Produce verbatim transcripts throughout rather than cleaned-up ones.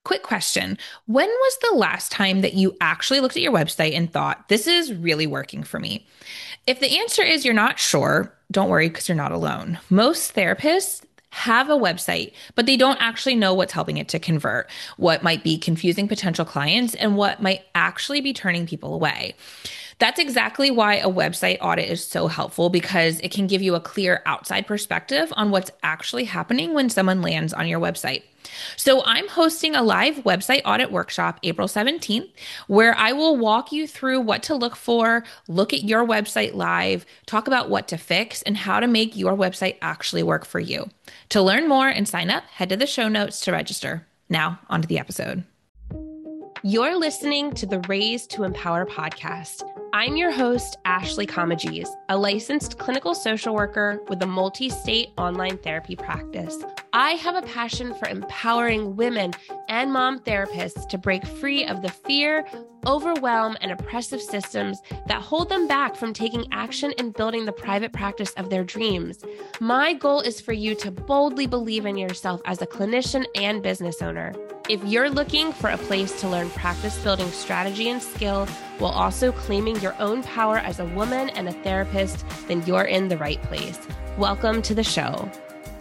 Quick question. When was the last time that you actually looked at your website and thought, this is really working for me? If the answer is you're not sure, don't worry because you're not alone. Most therapists have a website, but they don't actually know what's helping it to convert, what might be confusing potential clients, and what might actually be turning people away. That's exactly why a website audit is so helpful because it can give you a clear outside perspective on what's actually happening when someone lands on your website. So, I'm hosting a live website audit workshop April seventeenth, where I will walk you through what to look for, look at your website live, talk about what to fix, and how to make your website actually work for you. To learn more and sign up, head to the show notes to register. Now, onto the episode. You're listening to the Raise to Empower podcast. I'm your host, Ashley Comagese, a licensed clinical social worker with a multi-state online therapy practice. I have a passion for empowering women and mom therapists to break free of the fear, overwhelm, and oppressive systems that hold them back from taking action in building the private practice of their dreams. My goal is for you to boldly believe in yourself as a clinician and business owner. If you're looking for a place to learn practice building strategy and skill while also claiming your own power as a woman and a therapist, then you're in the right place. Welcome to the show.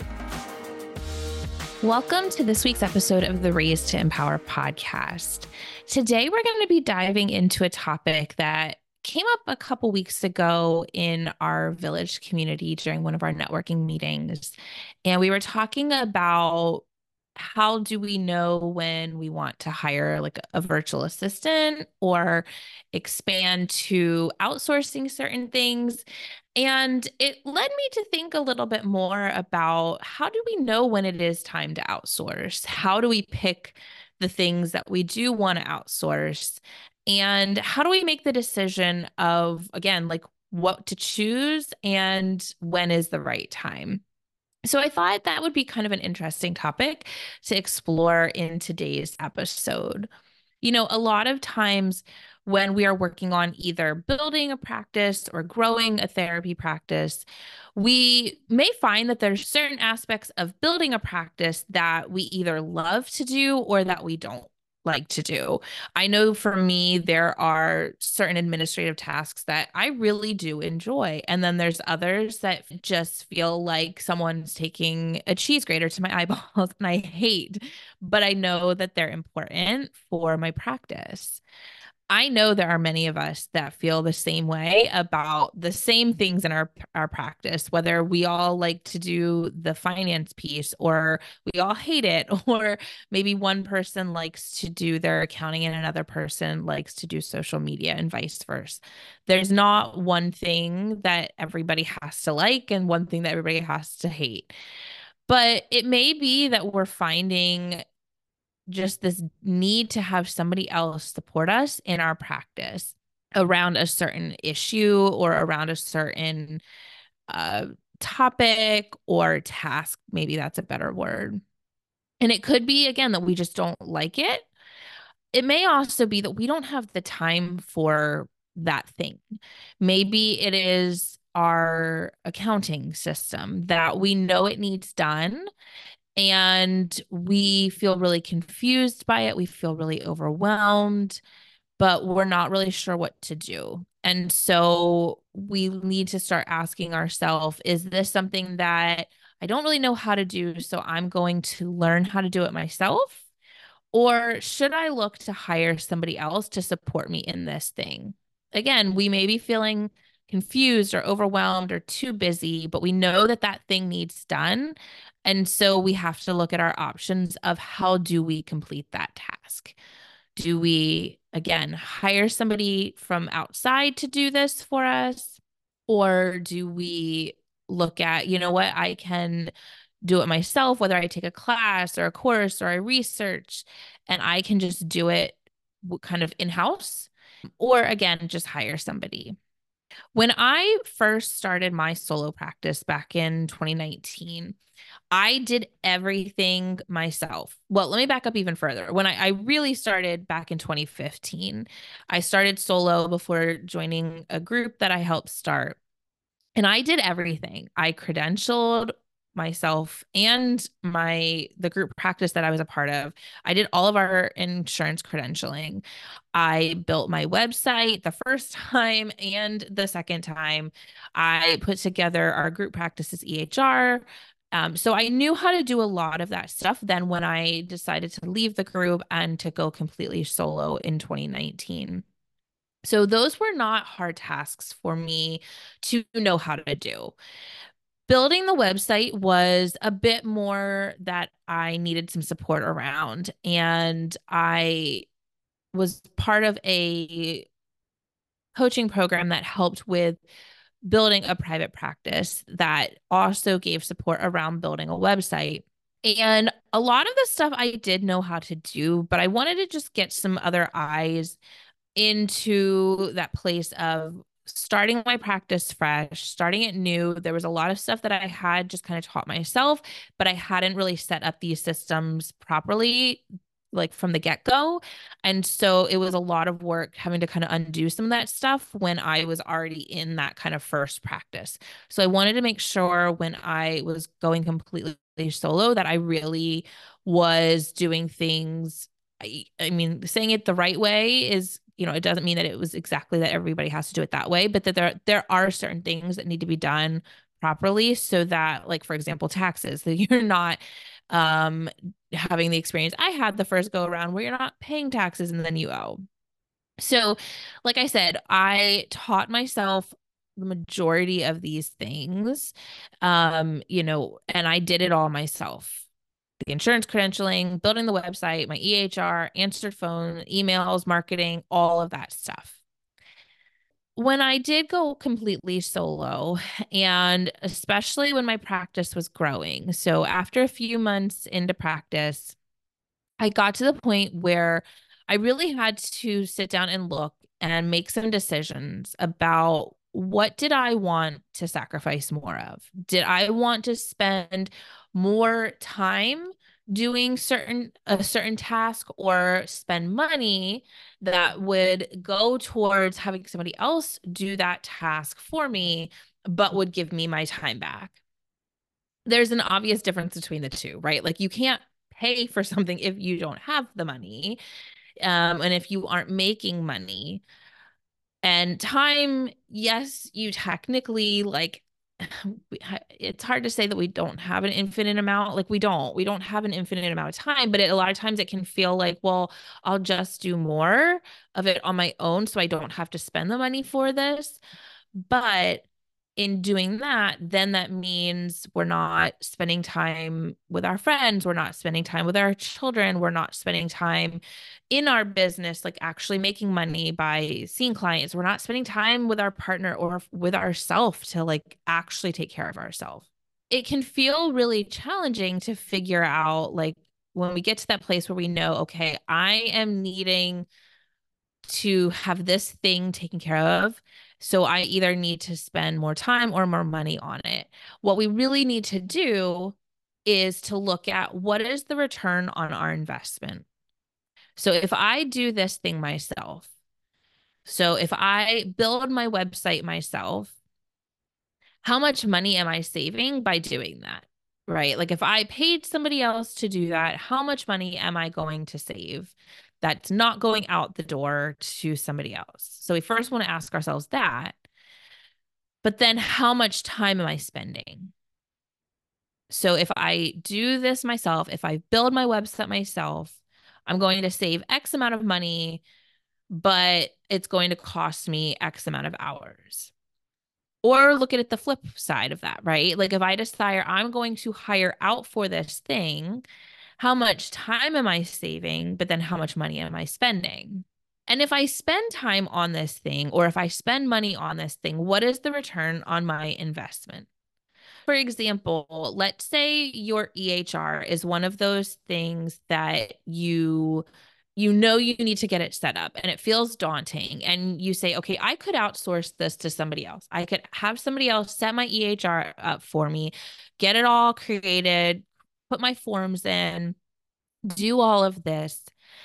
Welcome to this week's episode of the Raise to Empower podcast. Today, we're going to be diving into a topic that came up a couple weeks ago in our village community during one of our networking meetings. And we were talking about how do we know when we want to hire like a virtual assistant or expand to outsourcing certain things. And it led me to think a little bit more about how do we know when it is time to outsource? How do we pick the things that we do want to outsource? And how do we make the decision of, again, like what to choose and when is the right time? So I thought that would be kind of an interesting topic to explore in today's episode. You know, a lot of times when we are working on either building a practice or growing a therapy practice, we may find that there's certain aspects of building a practice that we either love to do or that we don't like to do. I know for me, there are certain administrative tasks that I really do enjoy. And then there's others that just feel like someone's taking a cheese grater to my eyeballs and I hate, but I know that they're important for my practice. I know there are many of us that feel the same way about the same things in our our practice, whether we all like to do the finance piece or we all hate it, or maybe one person likes to do their accounting and another person likes to do social media and vice versa. There's not one thing that everybody has to like and one thing that everybody has to hate. But it may be that we're finding just this need to have somebody else support us in our practice around a certain issue or around a certain uh, topic or task. Maybe that's a better word. And it could be, again, that we just don't like it. It may also be that we don't have the time for that thing. Maybe it is our accounting system that we know it needs done and we feel really confused by it. We feel really overwhelmed, but we're not really sure what to do. And so we need to start asking ourselves, is this something that I don't really know how to do? So I'm going to learn how to do it myself? Or should I look to hire somebody else to support me in this thing? Again, we may be feeling confused or overwhelmed or too busy, but we know that that thing needs done. And so we have to look at our options of how do we complete that task? Do we, again, hire somebody from outside to do this for us? Or do we look at, you know what, I can do it myself, whether I take a class or a course or I research, and I can just do it kind of in-house, or again, just hire somebody. When I first started my solo practice back in twenty nineteen, I did everything myself. Well, let me back up even further. When I, I really started back in twenty fifteen, I started solo before joining a group that I helped start. And I did everything. I credentialed myself and my the group practice that I was a part of. I did all of our insurance credentialing. I built my website the first time and the second time. I put together our group practices E H R. Um, so I knew how to do a lot of that stuff then when I decided to leave the group and to go completely solo in twenty nineteen. So those were not hard tasks for me to know how to do. Building the website was a bit more that I needed some support around. And I was part of a coaching program that helped with building a private practice that also gave support around building a website. And a lot of the stuff I did know how to do, but I wanted to just get some other eyes into that place of starting my practice fresh, starting it new. There was a lot of stuff that I had just kind of taught myself, but I hadn't really set up these systems properly, like from the get-go. And so it was a lot of work having to kind of undo some of that stuff when I was already in that kind of first practice. So I wanted to make sure when I was going completely solo that I really was doing things. I, I mean, saying it the right way is, you know, it doesn't mean that it was exactly that everybody has to do it that way, but that there there are certain things that need to be done properly so that, like, for example, taxes, that you're not um having the experience I had the first go around where you're not paying taxes and then you owe. So, like I said, I taught myself the majority of these things, um, you know, and I did it all myself. The insurance credentialing, building the website, my E H R, answered phone, emails, marketing, all of that stuff. When I did go completely solo, and especially when my practice was growing, so after a few months into practice, I got to the point where I really had to sit down and look and make some decisions about what did I want to sacrifice more of? Did I want to spend more time doing certain a certain task or spend money that would go towards having somebody else do that task for me, but would give me my time back? There's an obvious difference between the two, right? Like you can't pay for something if you don't have the money, um, and if you aren't making money. And time, yes, you technically like it's hard to say that we don't have an infinite amount. Like we don't, we don't have an infinite amount of time, but it, a lot of times it can feel like, well, I'll just do more of it on my own so I don't have to spend the money for this. But in doing that, then that means we're not spending time with our friends. We're not spending time with our children. We're not spending time in our business, like actually making money by seeing clients. We're not spending time with our partner or with ourselves to like actually take care of ourselves. It can feel really challenging to figure out, like, when we get to that place where we know, okay, I am needing to have this thing taken care of. So I either need to spend more time or more money on it. What we really need to do is to look at what is the return on our investment. So if I do this thing myself, so if I build my website myself, how much money am I saving by doing that? Right? Like if I paid somebody else to do that, how much money am I going to save that's not going out the door to somebody else? So we first want to ask ourselves that. But then how much time am I spending? So if I do this myself, if I build my website myself, I'm going to save X amount of money, but it's going to cost me X amount of hours. Or look at it the flip side of that, right? Like if I decide I'm going to hire out for this thing, how much time am I saving? But then how much money am I spending? And if I spend time on this thing, or if I spend money on this thing, what is the return on my investment? For example, let's say your E H R is one of those things that you you know you need to get it set up and it feels daunting, and you say, okay, I could outsource this to somebody else. I could have somebody else set my E H R up for me, get it all created, put my forms in, do all of this,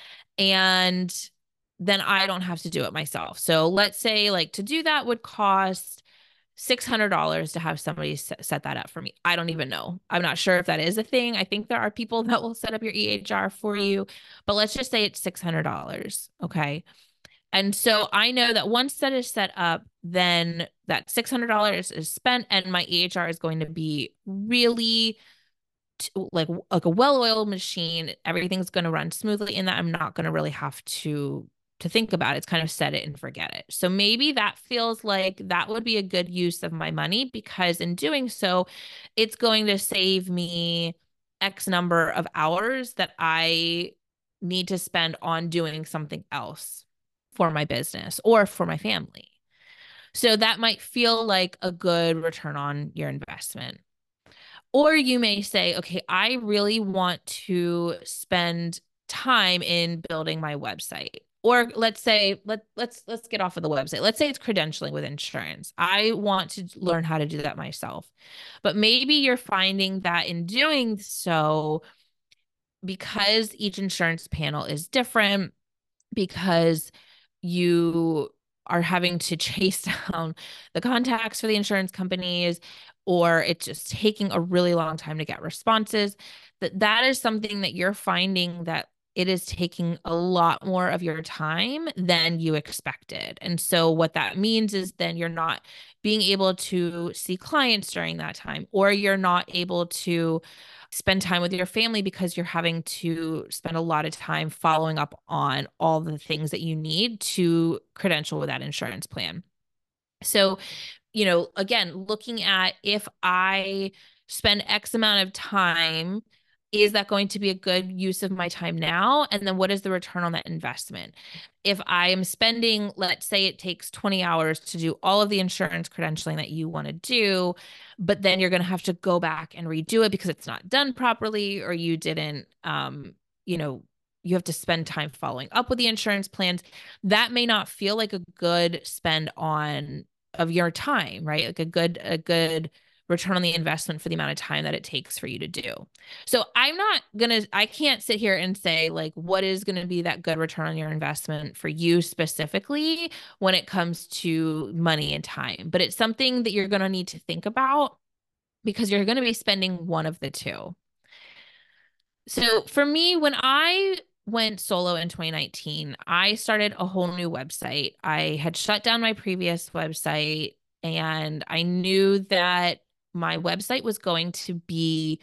and then I don't have to do it myself. So let's say like to do that would cost six hundred dollars to have somebody set that up for me. I don't even know. I'm not sure if that is a thing. I think there are people that will set up your E H R for you, but let's just say it's six hundred dollars. Okay. And so I know that once that is set up, then that six hundred dollars is spent and my E H R is going to be really t- like, like a well-oiled machine. Everything's going to run smoothly in that. I'm not going to really have to to think about it. It's kind of set it and forget it. So maybe that feels like that would be a good use of my money, because in doing so, it's going to save me X number of hours that I need to spend on doing something else for my business or for my family. So that might feel like a good return on your investment. Or you may say, okay, I really want to spend time in building my website. Or let's say, let, let's let's get off of the website. Let's say it's credentialing with insurance. I want to learn how to do that myself. But maybe you're finding that in doing so, because each insurance panel is different, because you are having to chase down the contacts for the insurance companies, or it's just taking a really long time to get responses, that that is something that you're finding that it is taking a lot more of your time than you expected. And so what that means is then you're not being able to see clients during that time, or you're not able to spend time with your family because you're having to spend a lot of time following up on all the things that you need to credential with that insurance plan. So, you know, again, looking at, if I spend X amount of time, is that going to be a good use of my time now? And then what is the return on that investment? If I am spending, let's say it takes twenty hours to do all of the insurance credentialing that you want to do, but then you're going to have to go back and redo it because it's not done properly, or you didn't, um, you know, you have to spend time following up with the insurance plans. That may not feel like a good spend on of your time, right? Like a good, a good return on the investment for the amount of time that it takes for you to do. So I'm not going to, I can't sit here and say like, what is going to be that good return on your investment for you specifically when it comes to money and time, but it's something that you're going to need to think about, because you're going to be spending one of the two. So for me, when I went solo in twenty nineteen, I started a whole new website. I had shut down my previous website, and I knew that my website was going to be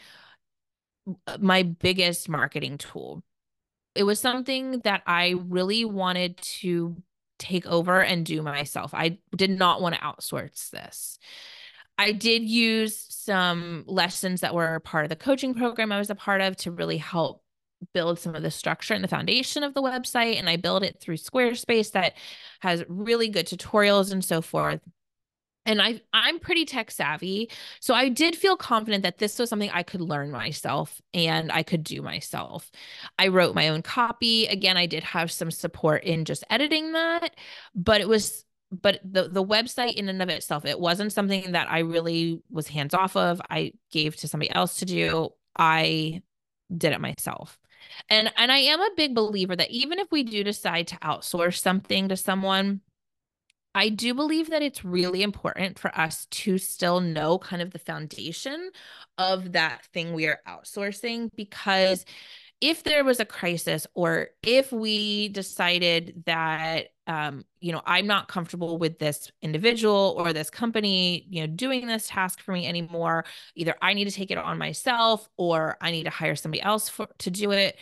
my biggest marketing tool. It was something that I really wanted to take over and do myself. I did not want to outsource this. I did use some lessons that were part of the coaching program I was a part of to really help build some of the structure and the foundation of the website. And I built it through Squarespace that has really good tutorials and so forth. And I, I'm pretty tech savvy. So I did feel confident that this was something I could learn myself and I could do myself. I wrote my own copy. Again, I did have some support in just editing that, but it was, but the, the website in and of itself, it wasn't something that I really was hands off of. I gave to somebody else to do. I did it myself. And, and I am a big believer that even if we do decide to outsource something to someone, I do believe that it's really important for us to still know kind of the foundation of that thing we are outsourcing, because if there was a crisis, or if we decided that, um, you know, I'm not comfortable with this individual or this company, you know, doing this task for me anymore, either I need to take it on myself or I need to hire somebody else for, to do it.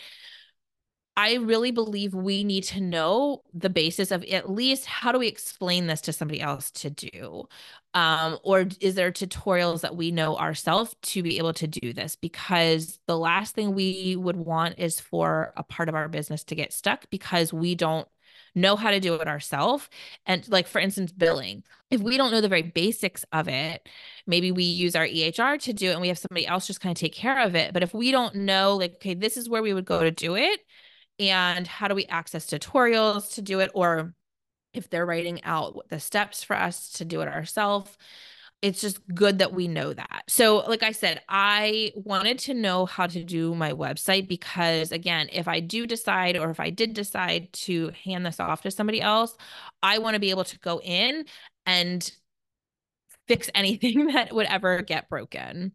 I really believe we need to know the basis of at least how do we explain this to somebody else to do? Um, or is there tutorials that we know ourselves to be able to do this? Because the last thing we would want is for a part of our business to get stuck because we don't know how to do it ourselves. And like, for instance, billing. If we don't know the very basics of it, maybe we use our E H R to do it and we have somebody else just kind of take care of it. But if we don't know, like, okay, this is where we would go to do it, and how do we access tutorials to do it? Or if they're writing out the steps for us to do it ourselves, it's just good that we know that. So like I said, I wanted to know how to do my website because, again, if I do decide, or if I did decide to hand this off to somebody else, I want to be able to go in and fix anything that would ever get broken.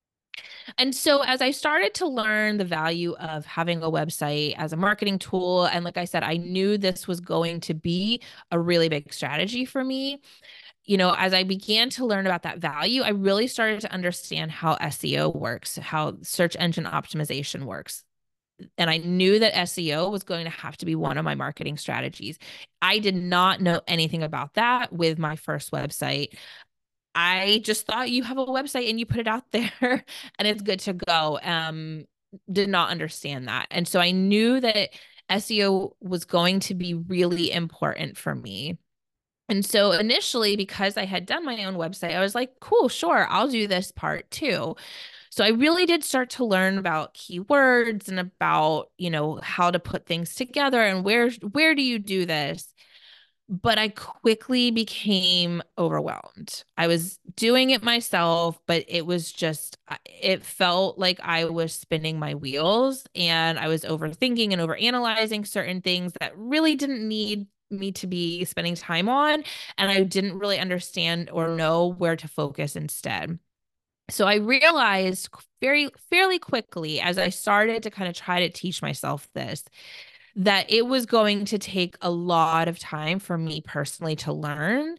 And so as I started to learn the value of having a website as a marketing tool, and like I said, I knew this was going to be a really big strategy for me. You know, as I began to learn about that value, I really started to understand how S E O works, how search engine optimization works. And I knew that S E O was going to have to be one of my marketing strategies. I did not know anything about that with my first website. I just thought you have a website and you put it out there and it's good to go. Um, did not understand that. And so I knew that S E O was going to be really important for me. And so initially, because I had done my own website, I was like, cool, sure, I'll do this part too. So I really did start to learn about keywords and about, you know, how to put things together and where where do you do this? But I quickly became overwhelmed. I was doing it myself, but it was just, it felt like I was spinning my wheels and I was overthinking and overanalyzing certain things that really didn't need me to be spending time on. And I didn't really understand or know where to focus instead. So I realized very, fairly quickly as I started to kind of try to teach myself this, that it was going to take a lot of time for me personally to learn,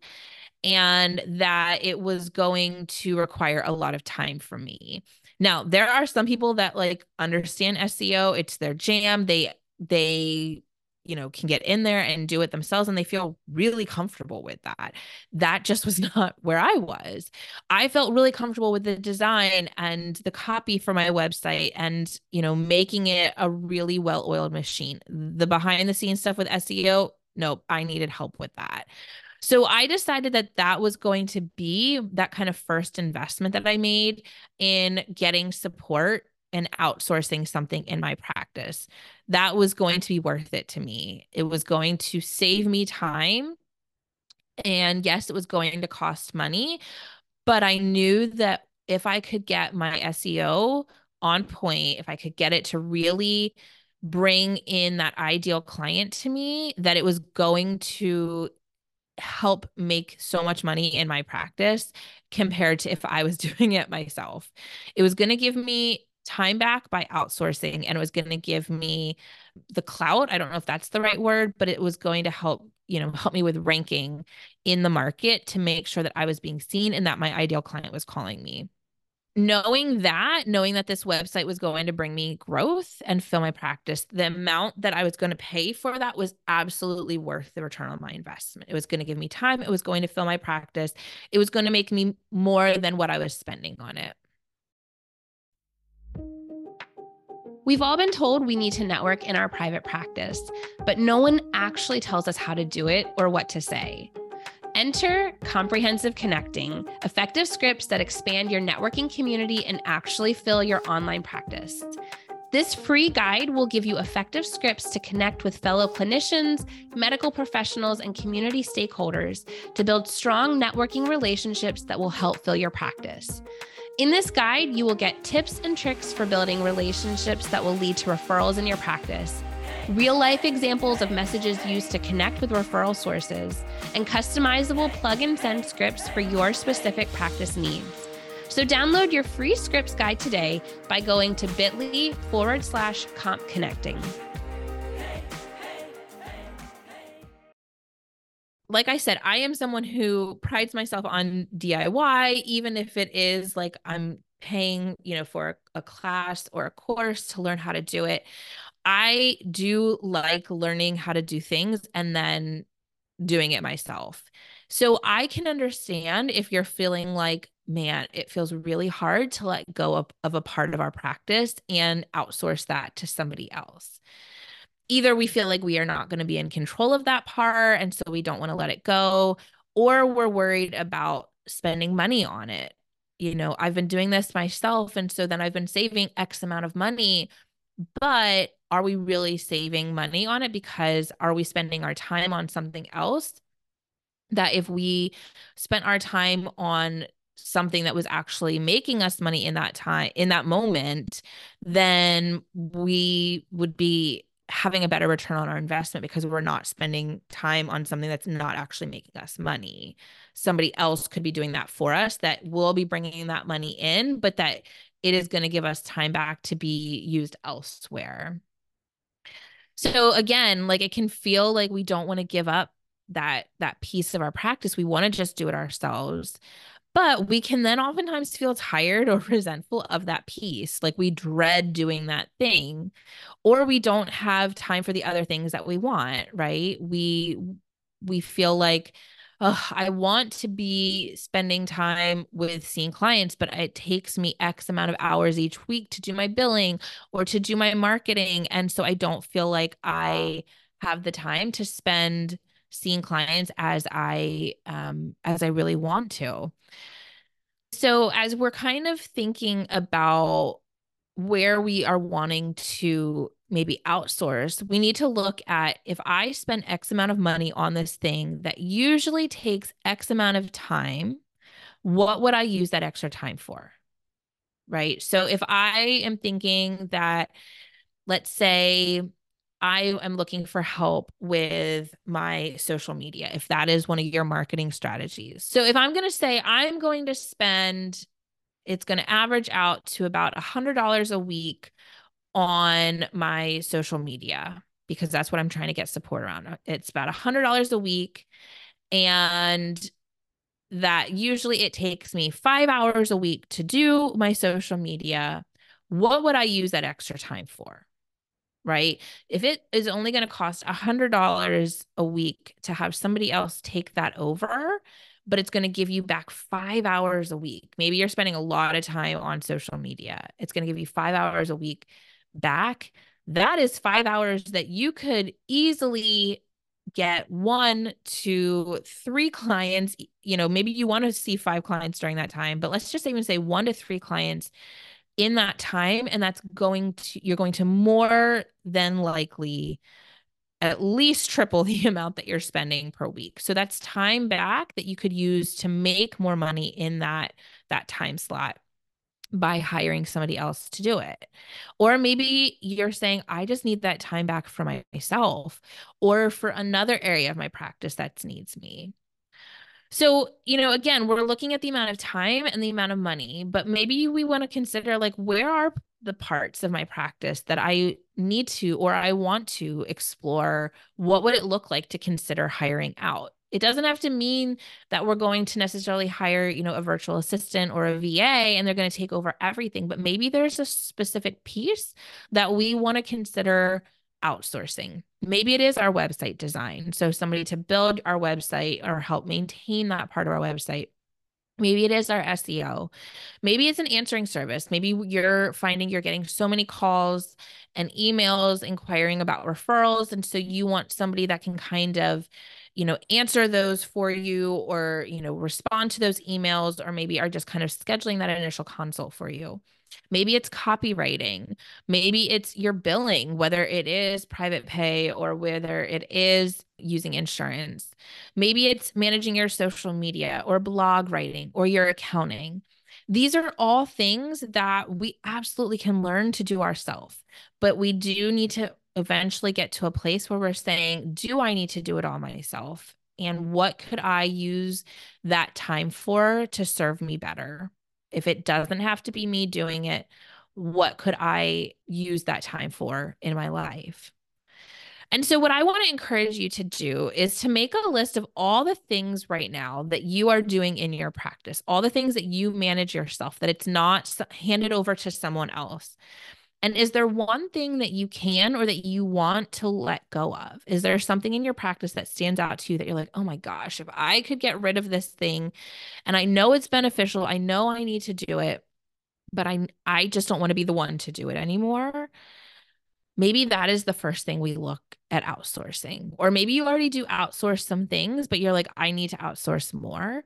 and that it was going to require a lot of time for me. Now, there are some people that like understand S E O, it's their jam. They they you know, can get in there and do it themselves and they feel really comfortable with that. That just was not where I was. I felt really comfortable with the design and the copy for my website and, you know, making it a really well-oiled machine. The behind the scenes stuff with S E O, nope, I needed help with that. So I decided that that was going to be that kind of first investment that I made in getting support and outsourcing something in my practice. That was going to be worth it to me. It was going to save me time. And yes, it was going to cost money, but I knew that if I could get my S E O on point, if I could get it to really bring in that ideal client to me, that it was going to help make so much money in my practice compared to if I was doing it myself. It was going to give me time back by outsourcing, and it was going to give me the clout. I don't know if that's the right word, but it was going to help, you know, help me with ranking in the market to make sure that I was being seen and that my ideal client was calling me. Knowing that, knowing that this website was going to bring me growth and fill my practice, the amount that I was going to pay for that was absolutely worth the return on my investment. It was going to give me time. It was going to fill my practice. It was going to make me more than what I was spending on it. We've all been told we need to network in our private practice, but no one actually tells us how to do it or what to say. Enter Comprehensive Connecting, effective scripts that expand your networking community and actually fill your online practice. This free guide will give you effective scripts to connect with fellow clinicians, medical professionals, and community stakeholders to build strong networking relationships that will help fill your practice. In this guide, you will get tips and tricks for building relationships that will lead to referrals in your practice, real-life examples of messages used to connect with referral sources, and customizable plug-and-send scripts for your specific practice needs. So download your free scripts guide today by going to bit.ly forward slash comp connecting. Like I said, I am someone who prides myself on D I Y, even if it is like I'm paying, you know, for a class or a course to learn how to do it. I do like learning how to do things and then doing it myself. So I can understand if you're feeling like, man, it feels really hard to let go of, of a part of our practice and outsource that to somebody else. Either we feel like we are not going to be in control of that part, and so we don't want to let it go, or we're worried about spending money on it. You know, I've been doing this myself, and so then I've been saving X amount of money, but are we really saving money on it? Because are we spending our time on something else that if we spent our time on something that was actually making us money in that time, in that moment, then we would be having a better return on our investment because we're not spending time on something that's not actually making us money. Somebody else could be doing that for us that will be bringing that money in, but that it is going to give us time back to be used elsewhere. So again, like it can feel like we don't want to give up that that piece of our practice. We want to just do it ourselves. But we can then oftentimes feel tired or resentful of that piece. Like we dread doing that thing, or we don't have time for the other things that we want, right? We we feel like, oh, I want to be spending time with seeing clients, but it takes me X amount of hours each week to do my billing or to do my marketing. And so I don't feel like I have the time to spend seeing clients as I um as I really want to. So as we're kind of thinking about where we are wanting to maybe outsource, we need to look at if I spend X amount of money on this thing that usually takes X amount of time, what would I use that extra time for? Right. So if I am thinking that, let's say, I am looking for help with my social media, if that is one of your marketing strategies. So if I'm going to say I'm going to spend, it's going to average out to about one hundred dollars a week on my social media, because that's what I'm trying to get support around. It's about one hundred dollars a week. And that usually it takes me five hours a week to do my social media. What would I use that extra time for? Right? If it is only going to cost one hundred dollars a week to have somebody else take that over, but it's going to give you back five hours a week. Maybe you're spending a lot of time on social media. It's going to give you five hours a week back. That is five hours that you could easily get one to three clients. You know, maybe you want to see five clients during that time, but let's just even say one to three clients in that time. And that's going to, you're going to more than likely at least triple the amount that you're spending per week. So that's time back that you could use to make more money in that, that time slot by hiring somebody else to do it. Or maybe you're saying, I just need that time back for myself or for another area of my practice that needs me. So, you know, again, we're looking at the amount of time and the amount of money, but maybe we want to consider like, where are the parts of my practice that I need to, or I want to explore? What would it look like to consider hiring out? It doesn't have to mean that we're going to necessarily hire, you know, a virtual assistant or a V A and they're going to take over everything, but maybe there's a specific piece that we want to consider outsourcing. Maybe it is our website design. So somebody to build our website or help maintain that part of our website. Maybe it is our S E O. Maybe it's an answering service. Maybe you're finding you're getting so many calls and emails inquiring about referrals. And so you want somebody that can kind of, you know, answer those for you, or, you know, respond to those emails, or maybe are just kind of scheduling that initial consult for you. Maybe it's copywriting. Maybe it's your billing, whether it is private pay or whether it is using insurance. Maybe it's managing your social media or blog writing or your accounting. These are all things that we absolutely can learn to do ourselves, but we do need to eventually get to a place where we're saying, do I need to do it all myself? And what could I use that time for to serve me better? If it doesn't have to be me doing it, what could I use that time for in my life? And so what I want to encourage you to do is to make a list of all the things right now that you are doing in your practice, all the things that you manage yourself, that it's not handed over to someone else. And is there one thing that you can or that you want to let go of? Is there something in your practice that stands out to you that you're like, oh my gosh, if I could get rid of this thing, and I know it's beneficial, I know I need to do it, but I I just don't want to be the one to do it anymore. Maybe that is the first thing we look at outsourcing. Or maybe you already do outsource some things, but you're like, I need to outsource more.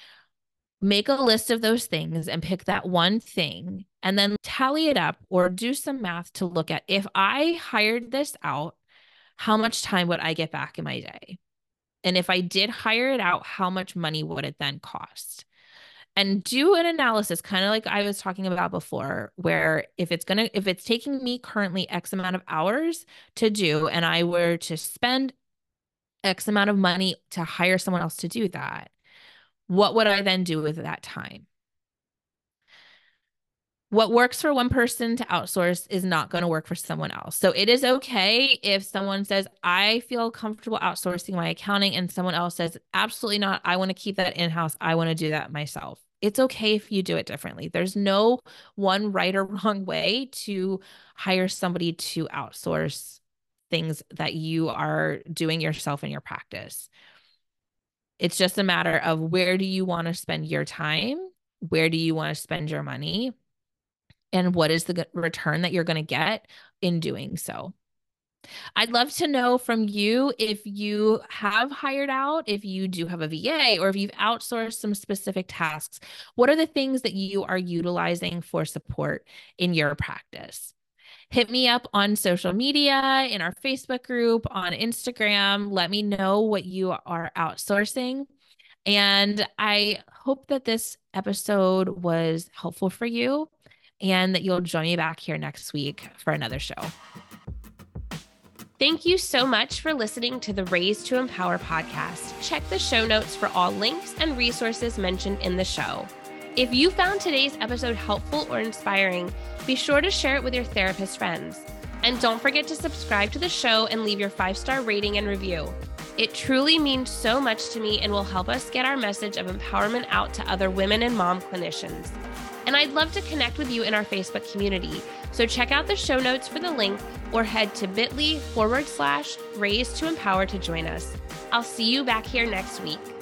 Make a list of those things and pick that one thing and then tally it up or do some math to look at, if I hired this out, how much time would I get back in my day? And if I did hire it out, how much money would it then cost? and do an analysis, kind of like I was talking about before, where if it's going to, if it's taking me currently X amount of hours to do, and I were to spend X amount of money to hire someone else to do that, what would I then do with that time? What works for one person to outsource is not going to work for someone else. So it is okay if someone says, I feel comfortable outsourcing my accounting, and someone else says, absolutely not. I want to keep that in-house. I want to do that myself. It's okay if you do it differently. There's no one right or wrong way to hire somebody to outsource things that you are doing yourself in your practice. It's just a matter of, where do you want to spend your time? Where do you want to spend your money? And what is the return that you're going to get in doing so? I'd love to know from you if you have hired out, if you do have a V A, or if you've outsourced some specific tasks. What are the things that you are utilizing for support in your practice? Hit me up on social media, in our Facebook group, on Instagram. Let me know what you are outsourcing. And I hope that this episode was helpful for you, and that you'll join me back here next week for another show. Thank you so much for listening to the Raise to Empower podcast. Check the show notes for all links and resources mentioned in the show. If you found today's episode helpful or inspiring, be sure to share it with your therapist friends. And don't forget to subscribe to the show and leave your five-star rating and review. It truly means so much to me and will help us get our message of empowerment out to other women and mom clinicians. And I'd love to connect with you in our Facebook community. So check out the show notes for the link, or head to bit.ly forward slash raise to empower to join us. I'll see you back here next week.